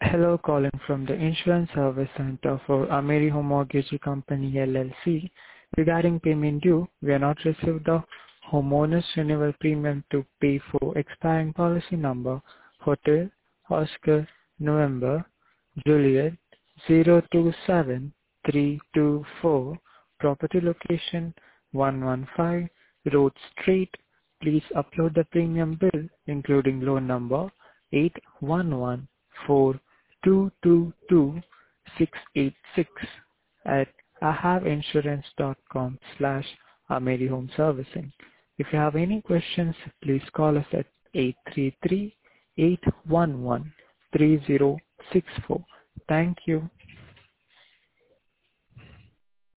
Hello, calling from the Insurance Service Center for AmeriHome Mortgage Company LLC. Regarding payment due, we have not received the homeowner's renewal premium to pay for expiring policy number Hotel Oscar November Juliet 027324, property location 115 Road Street. Please upload the premium bill including loan number 8114222 at ihaveinsurance.com/AmeriHomeServicing. If you have any questions, please call us at 833-811-3064. Thank you.